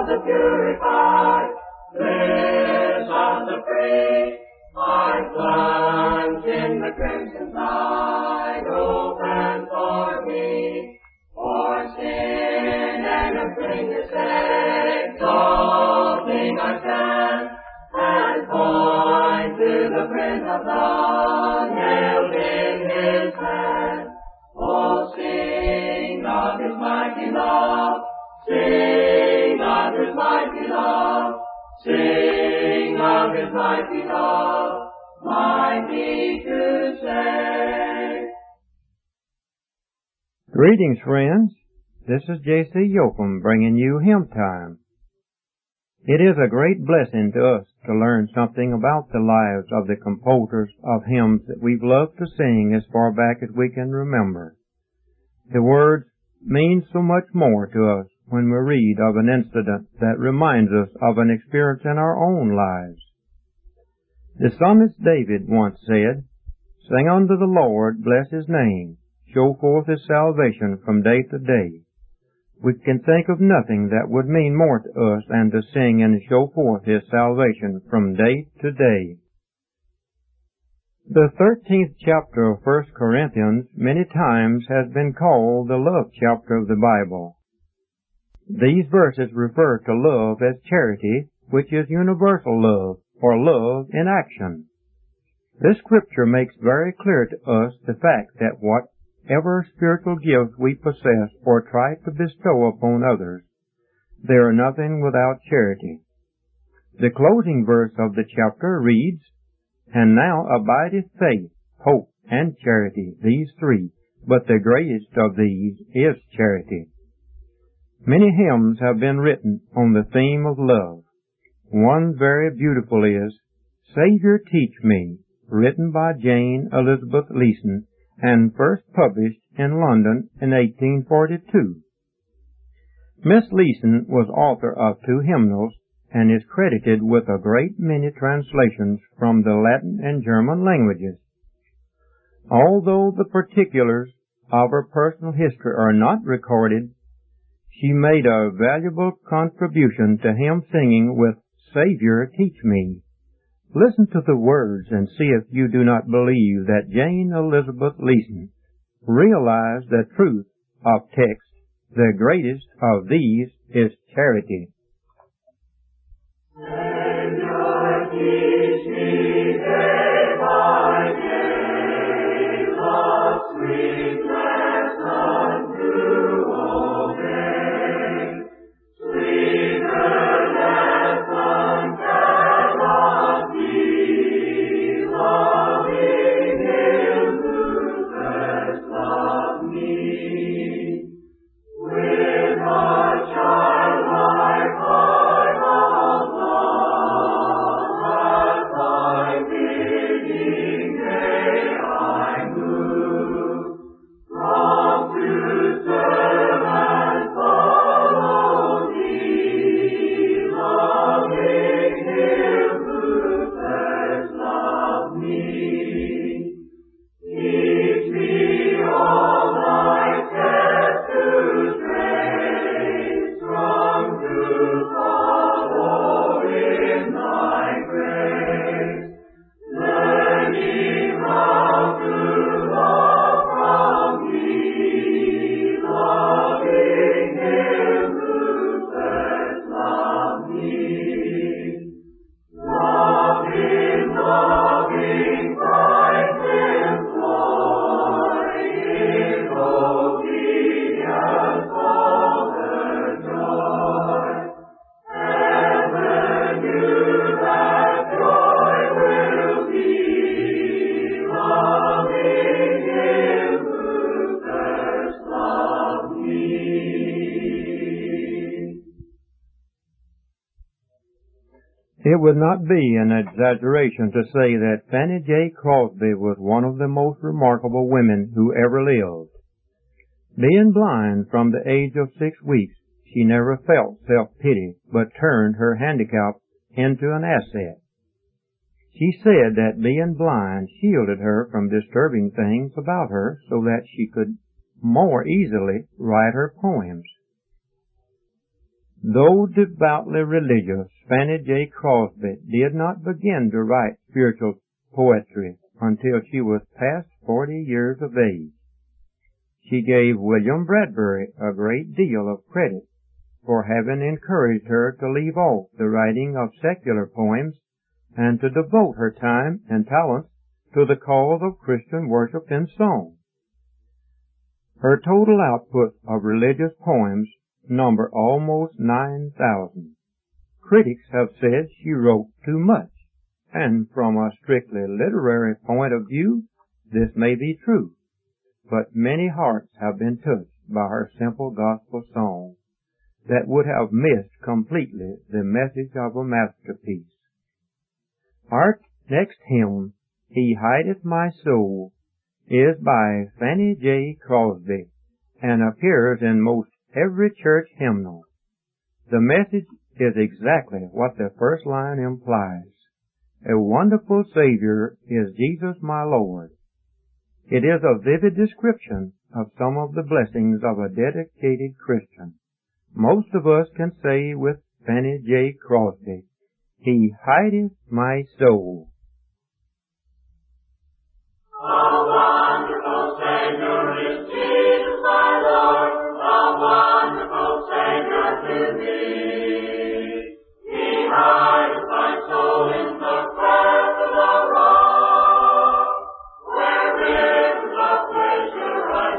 the purified, bliss of the free, I plunge in the crimson tide, open for me, for sin and a finger sake, exalting I stand, and point to the Prince of Love, nailed in his hand. Oh, sing of his mighty love, sing of his mighty love, sing of his mighty love, mighty to save. Greetings, friends. This is J.C. Yoakum bringing you Hymn Time. It is a great blessing to us to learn something about the lives of the composers of hymns that we've loved to sing as far back as we can remember. The words mean so much more to us when we read of an incident that reminds us of an experience in our own lives. The psalmist David once said, "Sing unto the Lord, bless his name, show forth his salvation from day to day." We can think of nothing that would mean more to us than to sing and show forth his salvation from day to day. The 13th chapter of 1 Corinthians many times has been called the love chapter of the Bible. These verses refer to love as charity, which is universal love, or love in action. This scripture makes very clear to us the fact that whatever spiritual gifts we possess or try to bestow upon others, they are nothing without charity. The closing verse of the chapter reads, "And now abideth faith, hope, and charity, these three, but the greatest of these is charity." Many hymns have been written on the theme of love. One very beautiful is, "Savior Teach Me," written by Jane Elizabeth Leeson, and first published in London in 1842. Miss Leeson was author of 2 hymnals and is credited with a great many translations from the Latin and German languages. Although the particulars of her personal history are not recorded, she made a valuable contribution to hymn singing with "Savior Teach Me." Listen to the words and see if you do not believe that Jane Elizabeth Leeson realized the truth of text, "The greatest of these is charity." Savior, teach me day by day, love's sweet lesson to obey, sweeter lessons cannot be, loving Him who first loved me. With a childlike heart of love, at thy bidding may I move, prompt to serve and follow thee, loving Him who first loved me. Teach me all thy steps to trace, strong to follow in thy grace, learning how to love from thee, loving Him who first loved me. Loving, Christ employ, in obedience all the joy. Heaven knew that joy will be, loving Him who first loved me. It would not be an exaggeration to say that Fanny J. Crosby was one of the most remarkable women who ever lived. Being blind from the age of 6 weeks, she never felt self-pity, but turned her handicap into an asset. She said that being blind shielded her from disturbing things about her so that she could more easily write her poems. Though devoutly religious, Fanny J. Crosby did not begin to write spiritual poetry until she was past 40 years of age. She gave William Bradbury a great deal of credit for having encouraged her to leave off the writing of secular poems and to devote her time and talents to the cause of Christian worship in song. Her total output of religious poems number almost 9,000. Critics have said she wrote too much, and from a strictly literary point of view, this may be true, but many hearts have been touched by her simple gospel song that would have missed completely the message of a masterpiece. Our next hymn, He Hideth My Soul, is by Fanny J. Crosby and appears in most every church hymnal. The message is exactly what the first line implies. A wonderful Savior is Jesus my Lord. It is a vivid description of some of the blessings of a dedicated Christian. Most of us can say with Fanny J. Crosby, He hideth my soul. A wonderful Savior is Jesus my Lord, a wonderful Savior to me. He hideth my soul in the cleft of the rock, where rivers of pleasure I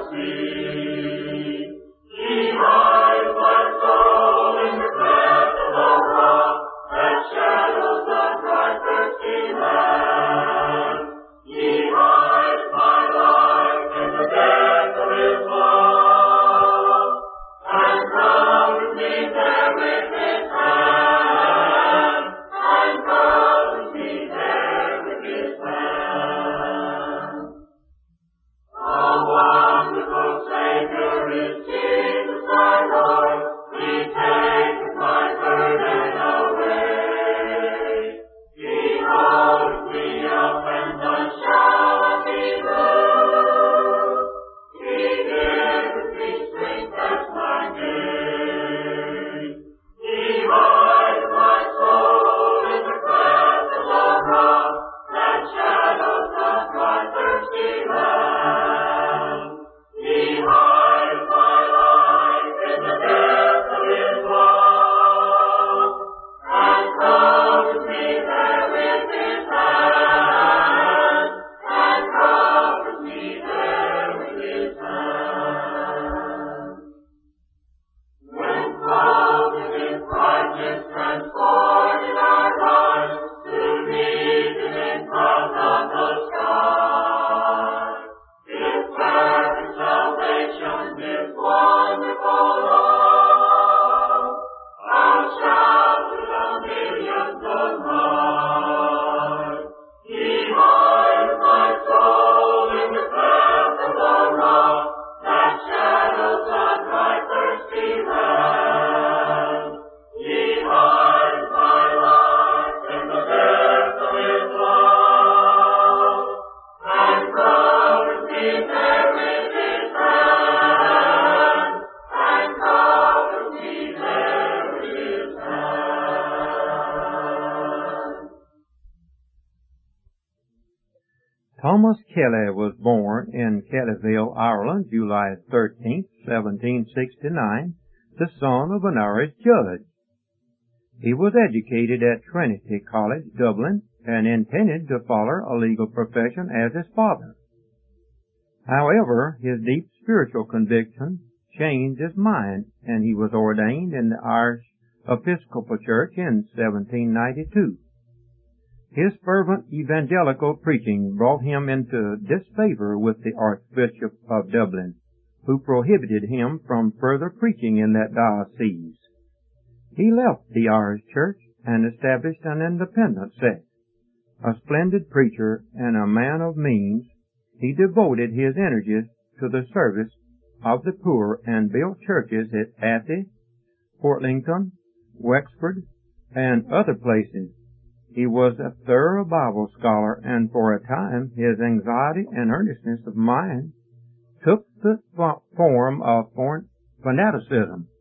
see. He hideth my soul in the cleft of the rock, that shadows the bright thirsty land. He hides my life in the depth of His love, and covers me there with His hand, and covers me there with His hand. A wonderful Savior is Jesus my Lord, He taketh my burden away. He holds me up and the shadows He moves. He giveth me strength as my gain. He hides my soul in the cleft of the rock, that shadows the bright thirsty land. He hides my life in the depth of His love, and covers me there with His hand, and covers me there with His hand. When clothed in brightness transported our lives to meet Him in clouds of the sky, His perfect salvation, His wonderful love, I'll shout to the millions of life. He hides my soul in the cleft of the rock, that shadows the bright thirsty land. He hides my life in the depth of His love, and covers me there with His hand, and covers me there with His hand. Thomas Kelly was born in Kellyville, Ireland, July 13, 1769, the son of an Irish judge. He was educated at Trinity College, Dublin, and intended to follow a legal profession as his father. However, his deep spiritual conviction changed his mind, and he was ordained in the Irish Episcopal Church in 1792. His fervent evangelical preaching brought him into disfavor with the Archbishop of Dublin, who prohibited him from further preaching in that diocese. He left the Irish Church and established an independent sect. A splendid preacher and a man of means, he devoted his energies to the service of the poor and built churches at Athy, Portlincoln, Wexford, and other places. He was a thorough Bible scholar, and for a time his anxiety and earnestness of mind took the form of fanaticism.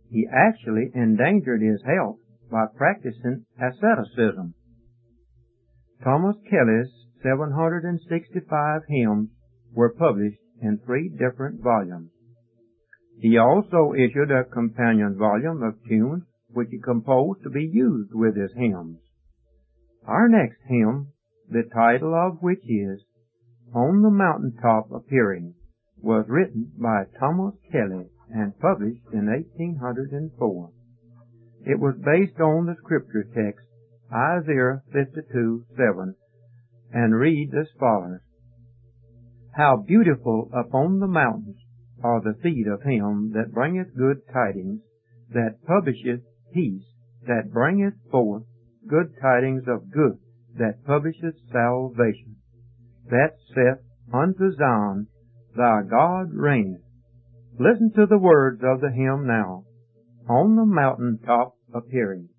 He actually endangered his health by practicing asceticism. Thomas Kelly's 765 hymns were published in 3 different volumes. He also issued a companion volume of tunes which he composed to be used with his hymns. Our next hymn, the title of which is On the Mountaintop Appearing, was written by Thomas Kelly and published in 1804. It was based on the scripture text Isaiah 52:7 and reads as follows: How beautiful upon the mountains are the feet of him that bringeth good tidings, that publisheth peace, that bringeth forth good tidings of good, that publisheth salvation, that saith unto Zion, Thy God reigneth. Listen to the words of the hymn now. On the mountaintop appearing.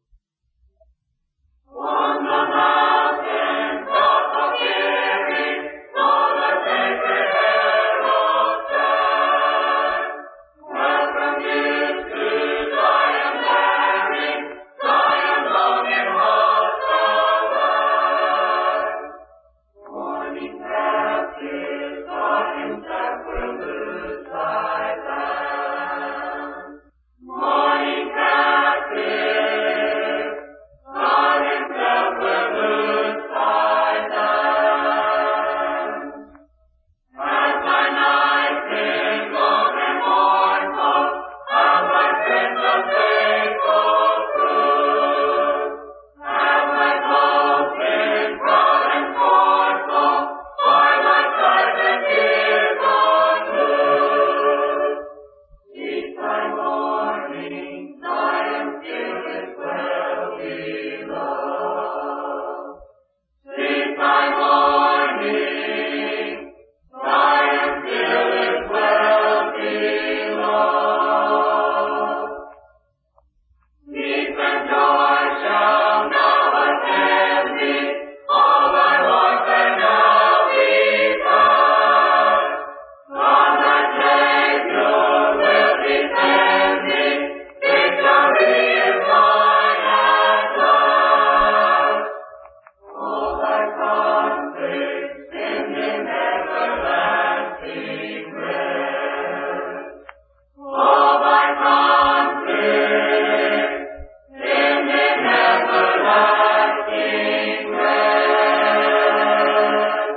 On the mountain top appearing, on the sacred herald stand. Welcome you to Zion bearing, Zion longing heart alive. Morning captive, God himself will lose thy land. Morning captive, God himself will lose thy land. As thy night is long and mournful, as thy sins of faithful prove, as thy clothes in proud and scornful, are thy sight and tears unmoved. Cease thy mourning, Zion still is well beloved. Cease thy mourning, Zion still is well beloved. Peace and joy shall now attend thee, all thy warfare now be past. God thy Savior will defend thee, victory is thine at last. All thy conflicts end in everlasting rest. All thy conflicts end in everlasting rest.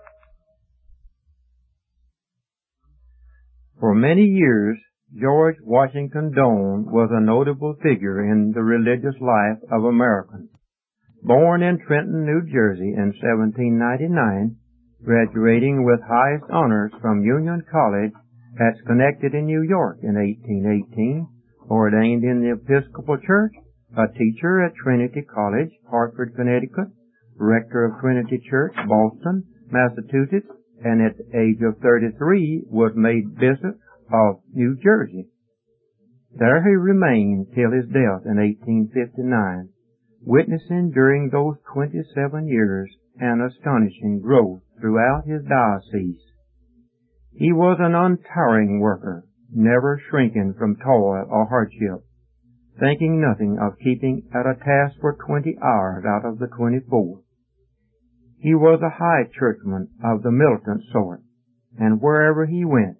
For many years, George Washington Doane was a notable figure in the religious life of Americans. Born in Trenton, New Jersey in 1799, graduating with highest honors from Union College at Schenectady, New York in 1818, ordained in the Episcopal Church, a teacher at Trinity College, Hartford, Connecticut, rector of Trinity Church, Boston, Massachusetts, and at the age of 33 was made Bishop of New Jersey. There he remained till his death in 1859, witnessing during those 27 years an astonishing growth throughout his diocese. He was an untiring worker, never shrinking from toil or hardship, thinking nothing of keeping at a task for 20 hours out of the 24. He was a high churchman of the militant sort, and wherever he went,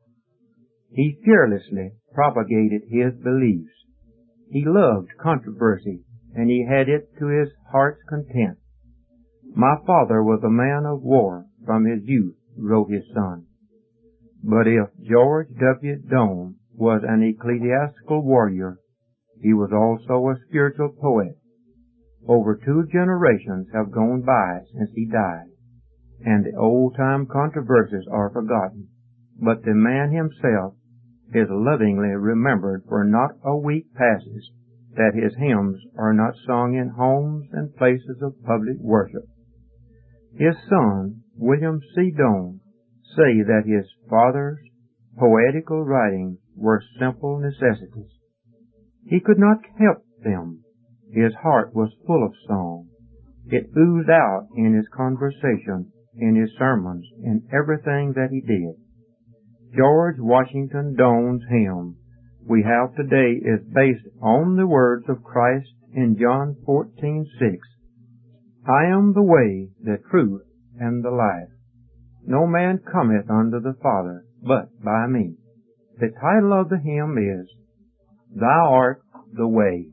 he fearlessly propagated his beliefs. He loved controversy, and he had it to his heart's content. My father was a man of war from his youth, wrote his son. But if George W. Doane was an ecclesiastical warrior, he was also a spiritual poet. Over 2 generations have gone by since he died, and the old-time controversies are forgotten. But the man himself is lovingly remembered, for not a week passes that his hymns are not sung in homes and places of public worship. His son, William C. Doane, say that his father's poetical writings were simple necessities. He could not help them. His heart was full of song. It oozed out in his conversation, in his sermons, in everything that he did. George Washington Doane's hymn we have today is based on the words of Christ in John 14:6. I am the way, the truth, and the life. No man cometh unto the Father but by me. The title of the hymn is, Thou art the way.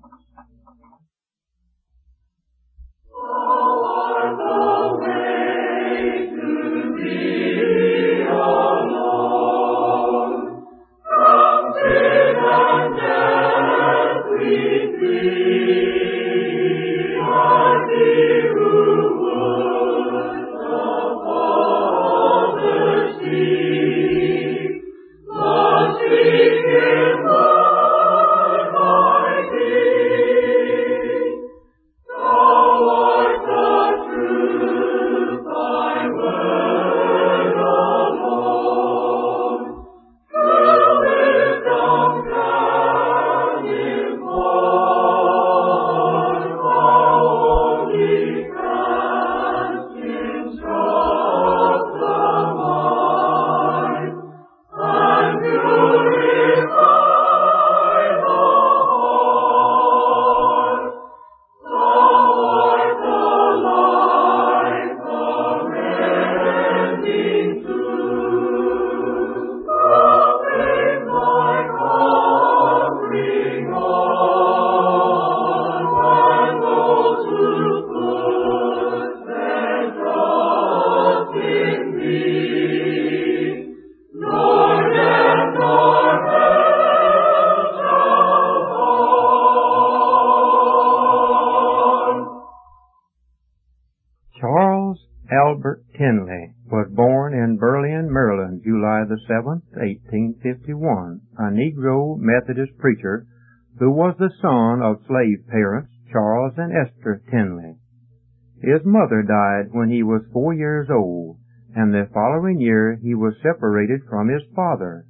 Charles Albert Tindley was born in Berlin, Maryland, July the 7th, 1851, a Negro Methodist preacher who was the son of slave parents, Charles and Esther Tindley. His mother died when he was 4 years old, and the following year he was separated from his father.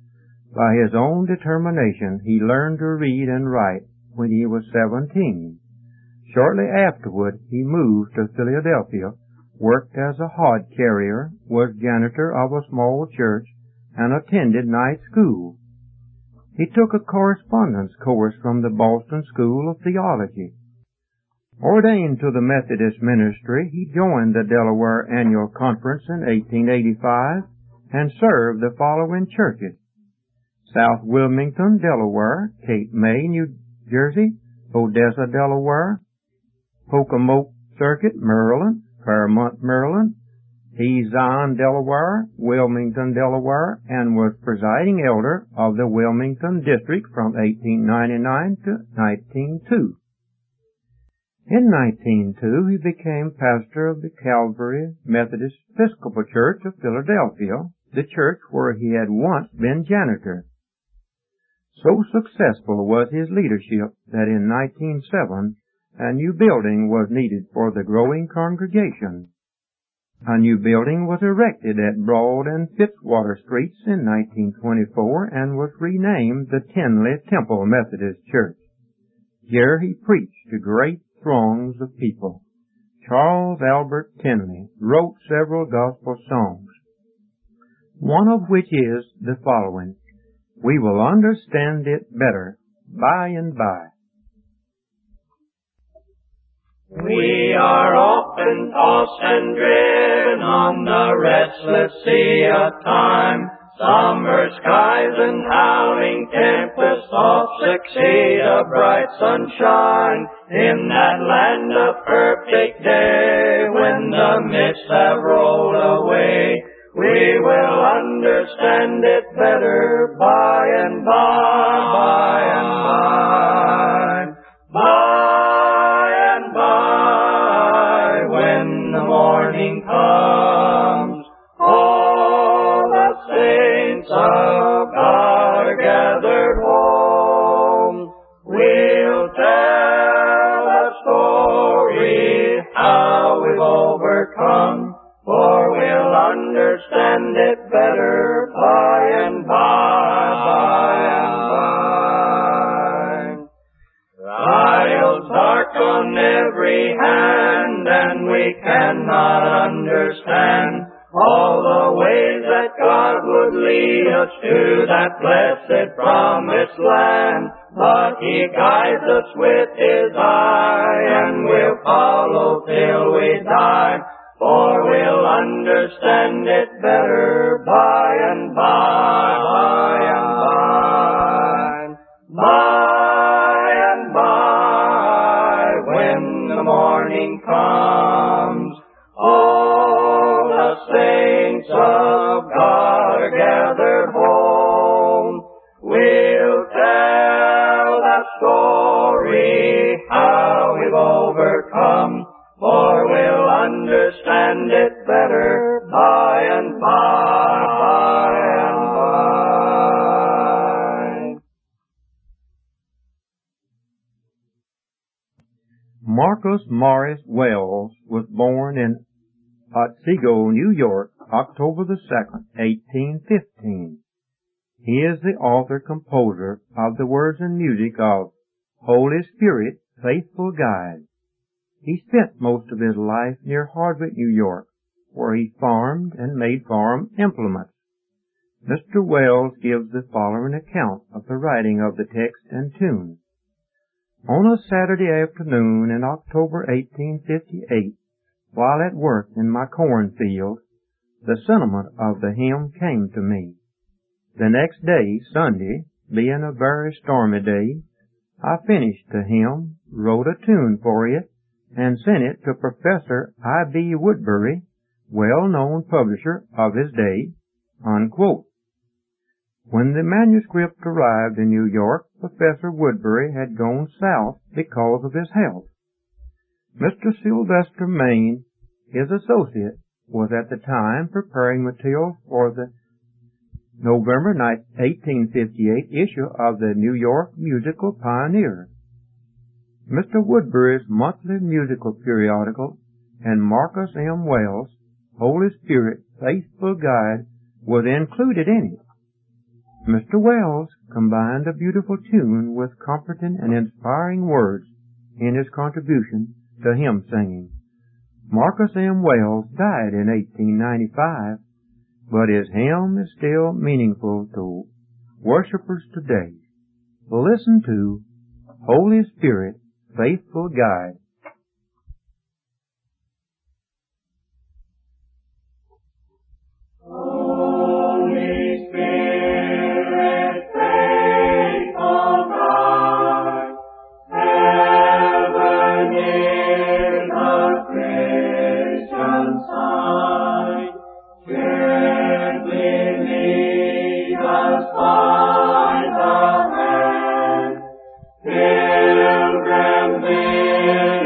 By his own determination, he learned to read and write when he was 17. Shortly afterward, he moved to Philadelphia, worked as a hod carrier, was janitor of a small church, and attended night school. He took a correspondence course from the Boston School of Theology. Ordained to the Methodist ministry, he joined the Delaware Annual Conference in 1885 and served the following churches: South Wilmington, Delaware; Cape May, New Jersey; Odessa, Delaware; Pocomoke Circuit, Maryland; Fairmont, Maryland; Zion, Delaware; Wilmington, Delaware, and was presiding elder of the Wilmington District from 1899 to 1902. In 1902, he became pastor of the Calvary Methodist Episcopal Church of Philadelphia, the church where he had once been janitor. So successful was his leadership that in 1907, a new building was needed for the growing congregation. A new building was erected at Broad and Fitzwater Streets in 1924 and was renamed the Tindley Temple Methodist Church. Here he preached to great throngs of people. Charles Albert Tindley wrote several gospel songs, one of which is the following: We will understand it better by and by. We are often tossed and driven on the restless sea of time. Summer skies and howling tempests oft succeed a bright sunshine. In that land of perfect day, when the mists have rolled away, we will understand it better by and by, by and by. By and by, when the morning comes, all the saints of God are gathered home. We'll tell the story how we've overcome, for we'll understand it better by and by, by and by. Trials dark on every hand, and we cannot understand all the ways that God would lead us to that blessed promised land, but He guides us with His eye, and we'll follow till we die, for we'll understand it better by and by, when the morning comes. All the saints of God are gathered home. We'll tell that story, how we've overcome, for we'll understand it better by and by. Marcus Morris Wells was born in Otsego, New York, October the 2nd, 1815. He is the author-composer of the words and music of Holy Spirit, Faithful Guide. He spent most of his life near Hardwick, New York, where he farmed and made farm implements. Mr. Wells gives the following account of the writing of the text and tune. On a Saturday afternoon in October 1858, while at work in my cornfield, the sentiment of the hymn came to me. The next day, Sunday, being a very stormy day, I finished the hymn, wrote a tune for it, and sent it to Professor I.B. Woodbury, well-known publisher of his day, unquote. When the manuscript arrived in New York, Professor Woodbury had gone south because of his health. Mr. Sylvester Maine, his associate, was at the time preparing material for the November 1858 issue of the New York Musical Pioneer. Mr. Woodbury's monthly musical periodical and Marcus M. Wells' Holy Spirit, Faithful Guide was included in it. Mr. Wells combined a beautiful tune with comforting and inspiring words in his contribution to hymn singing. Marcus M. Wells died in 1895, but his hymn is still meaningful to worshipers today. Listen to Holy Spirit, Faithful Guide. Holy Spirit, faithful guide, ever near the Christian side, gently lead us by the hand, pilgrim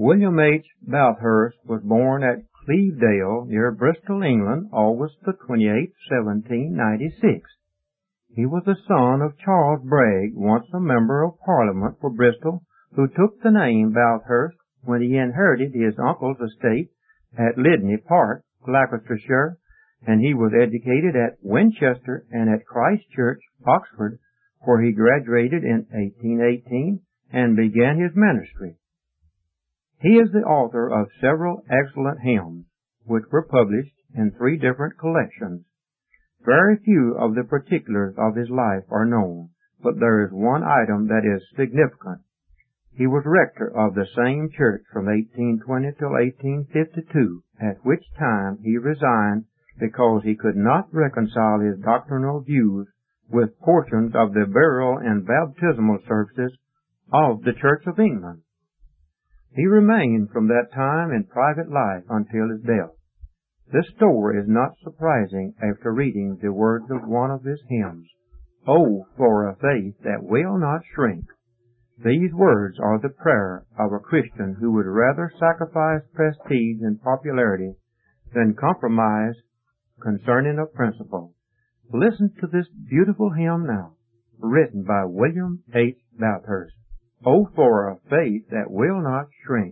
William H. Bathurst was born at Clevedale, near Bristol, England, August the 28th, 1796. He was the son of Charles Bragg, once a member of Parliament for Bristol, who took the name Bathurst when he inherited his uncle's estate at Lydney Park, Gloucestershire, and he was educated at Winchester and at Christ Church, Oxford, where he graduated in 1818 and began his ministry. He is the author of several excellent hymns, which were published in 3 different collections. Very few of the particulars of his life are known, but there is one item that is significant. He was rector of the same church from 1820 till 1852, at which time he resigned because he could not reconcile his doctrinal views with portions of the burial and baptismal services of the Church of England. He remained from that time in private life until his death. This story is not surprising after reading the words of one of his hymns, "Oh, for a faith that will not shrink." These words are the prayer of a Christian who would rather sacrifice prestige and popularity than compromise concerning a principle. Listen to this beautiful hymn now, written by William H. Bathurst. Oh, for a faith that will not shrink.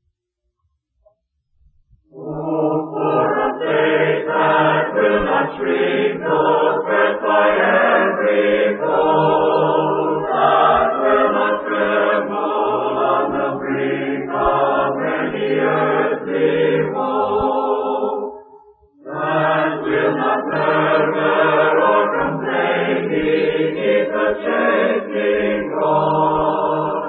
Oh, for a faith that will not shrink, though pressed by every foe, that will not tremble on the brink of any earthly woe, that will not murmur or complain beneath the chastening rod.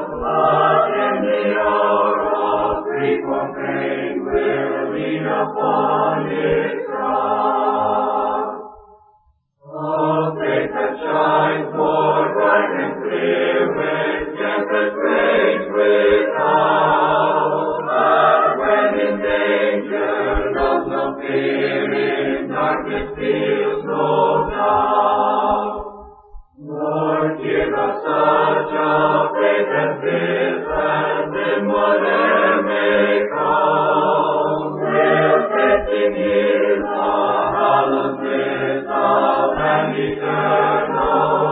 Upon his cross, oh, faith that shines more bright and clear when tempest reigns without, that when in danger knows no fear, in darkness feels no doubt. Lord, give us such a faith as this, as in whatever may come, in His hallowed bliss of an eternal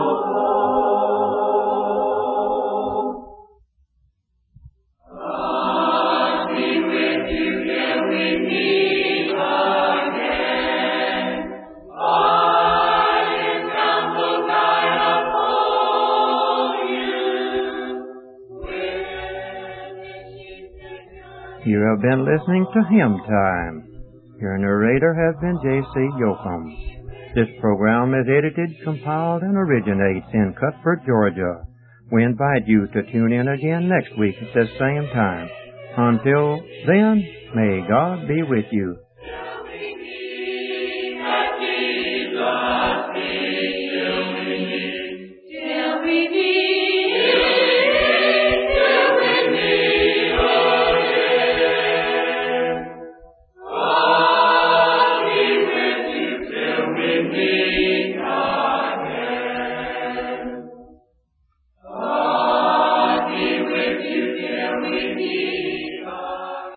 hope. God be with you till we meet again. By His counsel guide uphold you. You have been listening to Hymn Time. Your narrator has been J.C. Yoakum. This program is edited, compiled, and originates in Cuthbert, Georgia. We invite you to tune in again next week at the same time. Until then, may God be with you. Me.